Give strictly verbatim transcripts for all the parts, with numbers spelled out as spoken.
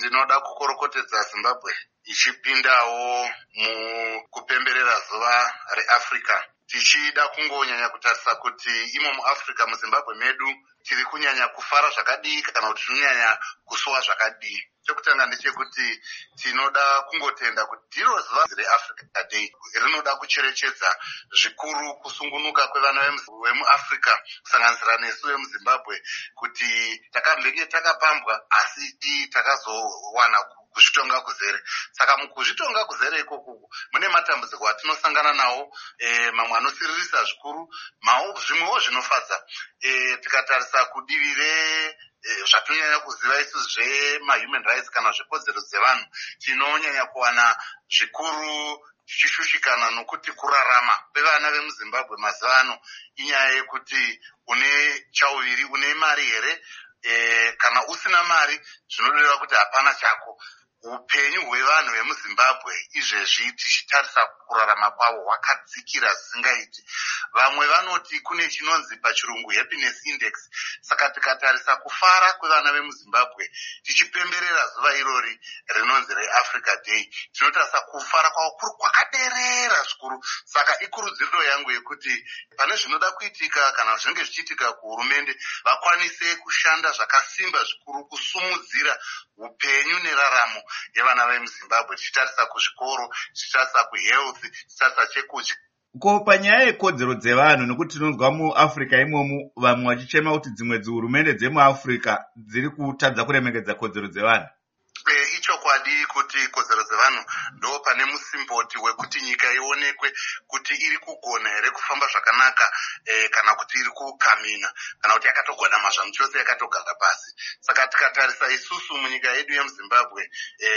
ndinoda kukorokotedza Zimbabwe ichipindawo mukupemberera zuva reAfrica. Tichida kungonyanya kutarisa kuti imo muAfrica muZimbabwe medu tiri kunyanya kufara zvakadii kana kuti tinonyanya kusuwa zvakadii. Chekutanga ndechekuti tinoda kungotenda kuti ndiro zuva reAfrica Day rinoda kucherechedza zvikuru kusungunuka kwevana vemuAfrica kusanganisira nesu vemuZimbabwe kuti takambenge takapambwa asi takazowana kuzvitonga kuzere. Saka mukuzvitonga kuzere ikoko mune matambudziko atinosangana nawo, e, mamwe anosiririsa zvikuru, mawo zvimwewo zvinofadza. E, tikatarisa kudivi re e, zvatonyanya kuziva isu zvema-human rights kana zvekodzero dzevanhu, tinonyanya kuwana zvikuru tichishushikana nokuti kurarama kwevana vemuZimbabwe mazuva ano inyaya yekuti une chauviri, une mari here, e, kana usina mari zvinoreva kuti hapana chako. Upenyu hwevanhu vemuZimbabwe izvezvi tichitarisa kurarama kwavo hwakadzikira zvisingaiti. Vamwe vanoti kune chinonzi pachirungu happiness index. Saka tikatarisa kufara kwevana vemuZimbabwe tichipemberera zuva irori rinonzi reAfrica Day, tinotarisa kufara kwavo kuri kwakaderera zvikuru. Saka ikurudziro yangu yekuti pane zvinoda kuitika kana zvinenge zvichiitika kuhurumende vakwanise kushanda zvakasimba zvikuru kusumudzira upenyu neraramo yevana vemuZimbabwe, tichitarisa kuzvikoro, tichitarisa kuhealth, tichitarisa chekudya. Ko panyaya yekodzero dzevanhu, nokuti tinonzwa muAfrica imomu vamwe vachichema kuti dzimwe dzihurumende dzemuAfrica dziri kutadza kuremekedza kodzero dzevanhu. E, ichokwadi kuti kodzero dzevanhu ndo pane musimboti wekuti nyika ionekwe kuti iri kugona here kufamba zvakanaka, e, kana kuti iri kukamina, kana kuti yakatogona mazvamu chose yakatogara pasi. Saka tikatarisa isusu munyika yedu yemuZimbabwe,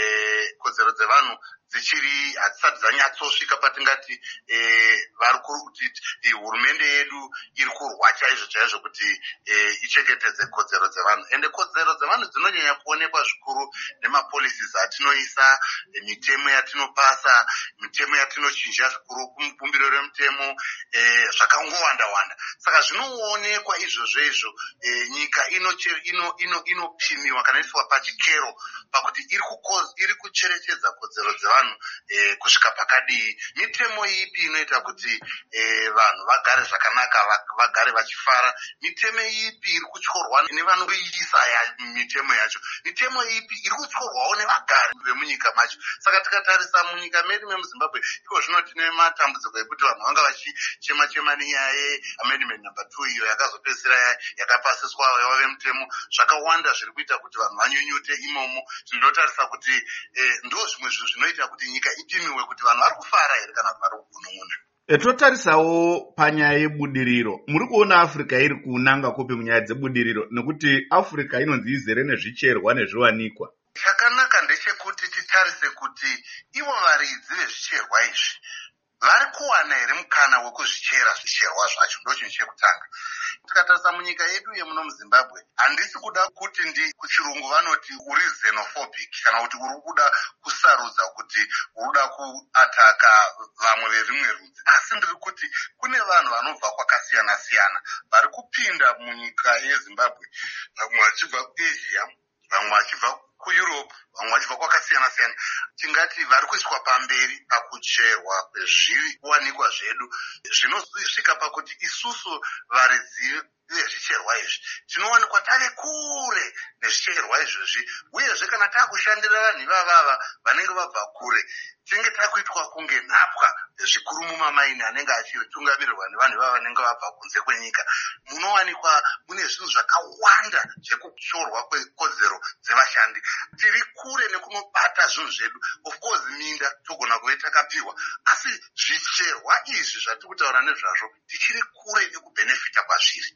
e, kodzero dzevanhu dzichiri hadzisati dzanyatsosvika patingati e, vari kuti e, hurumende yedu iri kurwa chaizvo chaizvo kuti e, ichengetedze kodzero dzevanhu. Ende kodzero dzevanhu dzinonyanya kuonekwa zvikuru nemapolicies atinoisa, e, mitemo yatinopasa, mitemo yatinochinja zvikuru kumubumbiro remutemo, e, zvakangowanda wanda. Saka zvinoonekwa izvozvo izvo, e, nyika inopimiwa ino, ino, ino kana iswa pachikero pakuti iri, iri kucherechedza kodzero dzevanhu E, kusvika pakadii. Mitemo ipi inoita kuti e, vanhu vagare zvakanaka, vagare vachifara? Mitemo ipi iri kutyorwa nevanoisa ya mitemo yacho? Mitemo ipi iri kutyorwawo nevagari vemunyika macho? Saka tikatarisa munyika medu memuZimbabwe iko zvino tine matambudziko ekuti vanhu vanga vachichema chema nenyaya yeamendment number two iyo yakazopedzisira yakapasiswa yava vemutemo. Zvakawanda zviri kuita kuti vanhu vanyunyute imomo. Tinotarisa kuti e, ndo zvimwe zvinhu zvinoita kuti nyika ipimiwe kuti vanhu vari kufara here kana vari kugunun'una. Totarisawo panyaya yebudiriro, muri kuona Africa iri kunanga kupi munyaya dzebudiriro, nekuti Africa inonzi izere nezvicherwa nezviwanikwa? Chakanaka ndechekuti titarise kuti ivo varidzi vezvicherwa izvi vari kuwana here mukana wekuzvichera zvicherwa zvacho. Ndo chinhu chekutanga. Tikatarisa munyika yedu yemuno muZimbabwe, handisi kuda kuti ndi kuchirungu vanoti uri xenophobic kana kuti uri kuda kusarudza kuti uri kuda kuataka vamwe verimwe rudzi, asi ndiri kuti kune vanhu vanobva kwakasiyana siyana vari kupinda munyika yeZimbabwe, vamwe vachibva kuAsia, vamwe vachibva kuEurope, vamwe vachibva kwakasiyana siyana. Tingati vari kuiswa pamberi pakucherwa kwezviwanikwa zvedu, zvinosvika pakuti isusu varidzi vezvicherwa izvi tinowanikwa tave kure nezvicherwa izvozvi, uyezve kana taakushandira vanhu ivavava vanenge vabva kure tinenge takuitwa kunge nhapwa zvikuru mumamaini anenge achitungamirirwa nevanhu ivava vanenge vabva kunze kwenyika. Munowanikwa mune zvinhu zvakawanda zvekushorwa kwekodzero dzevashandi. Tiri kure nekunobata zvinhu zvedu. Of course minda togona kuve takapiwa, asi zvicherwa izvi zvatiri kutaura nezvazvo tichiri kure nekubhenefita kwazviri.